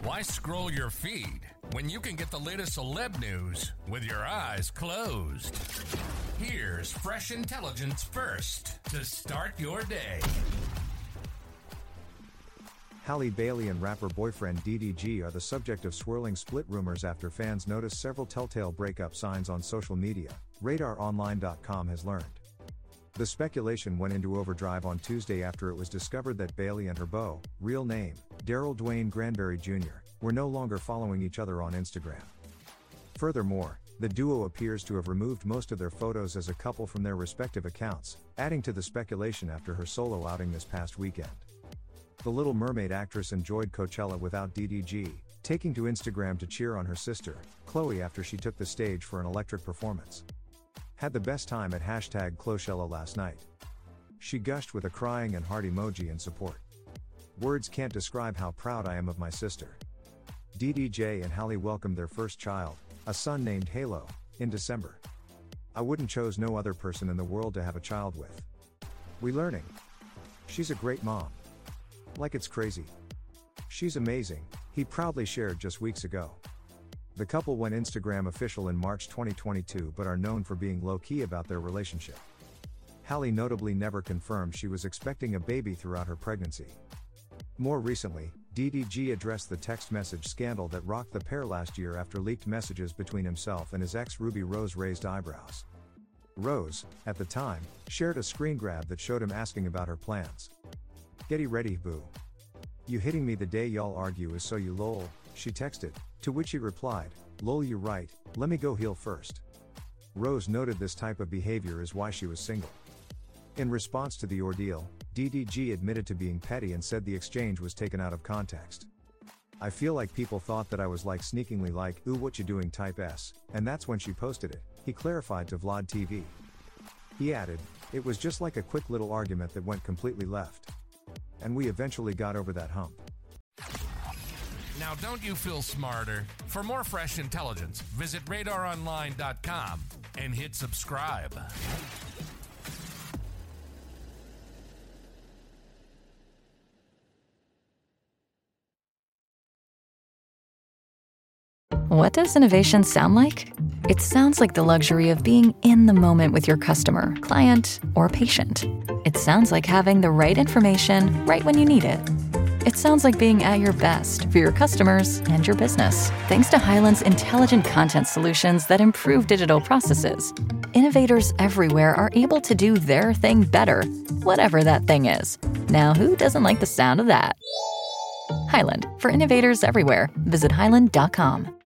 Why scroll your feed when you can get the latest celeb news with your eyes closed? Here's fresh intelligence first to start your day. Halle Bailey and rapper boyfriend DDG are the subject of swirling split rumors after fans noticed several telltale breakup signs on social media, RadarOnline.com has learned. The speculation went into overdrive on Tuesday after it was discovered that Bailey and her beau, real name, Daryl Dwayne Granberry Jr., were no longer following each other on Instagram. Furthermore, the duo appears to have removed most of their photos as a couple from their respective accounts, adding to the speculation after her solo outing this past weekend. The Little Mermaid actress enjoyed Coachella without DDG, taking to Instagram to cheer on her sister, Chloe, after she took the stage for an electric performance. Had the best time at #Clochella last night. She gushed with a crying and heart emoji in support. Words can't describe how proud I am of my sister. DDJ and Halle welcomed their first child, a son named Halo, in December. I wouldn't chose no other person in the world to have a child with. We learning. She's a great mom. Like it's crazy. She's amazing, he proudly shared just weeks ago. The couple went Instagram official in March 2022 but are known for being low-key about their relationship. Halle notably never confirmed she was expecting a baby throughout her pregnancy. More recently, DDG addressed the text message scandal that rocked the pair last year after leaked messages between himself and his ex Ruby Rose raised eyebrows. Rose, at the time, shared a screen grab that showed him asking about her plans. "Getty ready, boo. You hitting me the day y'all argue is so you lol," she texted, to which he replied, "Lol, you right, let me go heal first." Rose noted this type of behavior is why she was single. In response to the ordeal, DDG admitted to being petty and said the exchange was taken out of context. "I feel like people thought that I was like sneakingly like, ooh what you doing type S, and that's when she posted it," he clarified to Vlad TV. He added, "It was just like a quick little argument that went completely left. And we eventually got over that hump." Now don't you feel smarter? For more fresh intelligence, visit RadarOnline.com and hit subscribe. What does innovation sound like? It sounds like the luxury of being in the moment with your customer, client, or patient. It sounds like having the right information right when you need it. It sounds like being at your best for your customers and your business. Thanks to Hyland's intelligent content solutions that improve digital processes, innovators everywhere are able to do their thing better, whatever that thing is. Now, who doesn't like the sound of that? Hyland, for innovators everywhere. Visit Hyland.com.